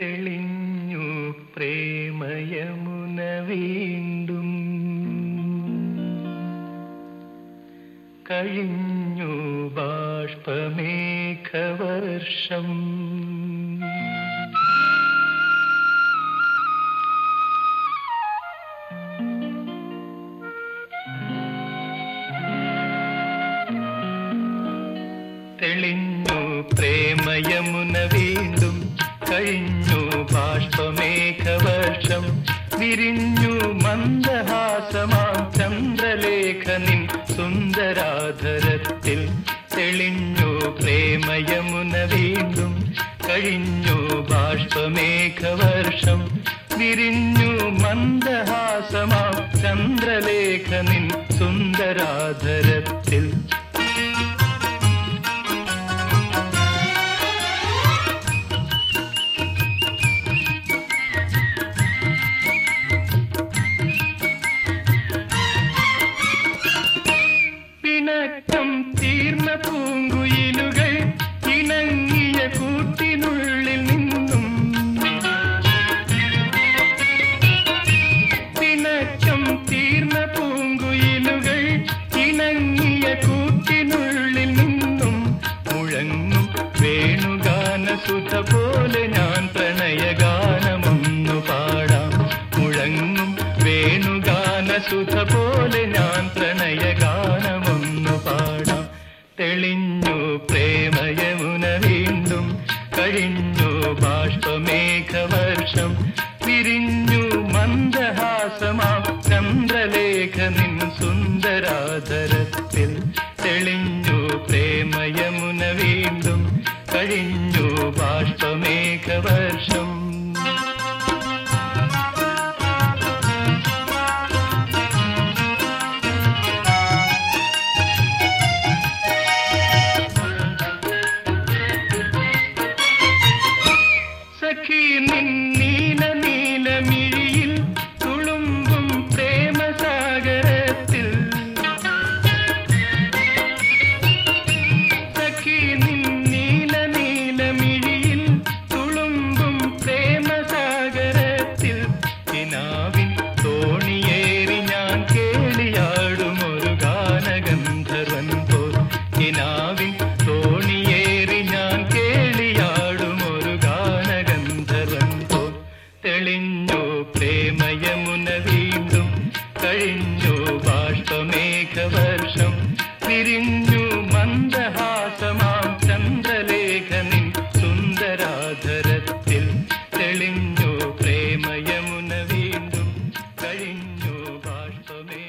തെളിഞ്ഞു പ്രേമയമുന വീണ്ടും കഴിഞ്ഞു ബാഷ്പമേഘവർഷം തെളിഞ്ഞു പ്രേമയമുന വീണ്ടും കഴിഞ്ഞു ബാഷ്പമേഘവർഷം വിരിഞ്ഞു മന്ദഹാസമാം ചന്ദ്രലേഖനിൻ സുന്ദരാധരത്തിൽ തെളിഞ്ഞു പ്രേമയമുന വീണ്ടും കഴിഞ്ഞു ബാഷ്പമേഘവർഷം വിരിഞ്ഞു മന്ദഹാസമാം ചന്ദ്രലേഖനിൻ സുന്ദരാധരത്തിൽ പിണക്കം തീർന്ന പൂങ്കുയിലുകൾ ഇണങ്ങിയ കൂട്ടിനുള്ളിൽ നിന്നും പിണക്കം തീർന്ന പൂങ്കുയിലുകൾ ഇണങ്ങിയ കൂട്ടിനുള്ളിൽ നിന്നും മുഴങ്ങും വേണുഗാനസുധ പോലെ ഞാൻ പ്രണയഗാനമൊന്നു പാടാം മുഴങ്ങും വേണുഗാനസുധ പോലെ ഞാൻ പ്രണയഗാനമൊന്നു പാടാം തെളിഞ്ഞു പ്രേമയമുന വീണ്ടും കഴിഞ്ഞു ബാഷ്പമേഘവർഷം വിരിഞ്ഞു മന്ദഹാസമാം ചന്ദ്രലേഖനിൻ സുന്ദരാധരത്തിൽ തെളിഞ്ഞു പ്രേമയമുന വീണ്ടും കഴിഞ്ഞു ബാഷ്പമേഘവർഷം സഖി നിൻ നീല നീലമിഴിയിൽ തുളുമ്പും പ്രേമസാഗരത്തിൽ സഖി നിൻ നീല നീലമിഴിയിൽ തുളുമ്പും പ്രേമസാഗരത്തിൽ കിനാവിൻ തോണിയേറി ഞാൻ കേളിയാടും ഒരു ഗാനഗന്ധർവൻ പോൽ കിനാവിൻ തോണിയേറി ഞാൻ കേളിയാടും ഒരു ഗാനഗന്ധർവൻ പോൽ തെളിഞ്ഞു പ്രേമയമുന വീണ്ടും കഴിഞ്ഞു ബാഷ്പമേഘവർഷം വിരിഞ്ഞു മന്ദഹാസമാം ചന്ദ്രലേഖനിൻ സുന്ദരാധരത്തിൽ തെളിഞ്ഞു പ്രേമയമുന വീണ്ടും കഴിഞ്ഞു ബാഷ്പമേ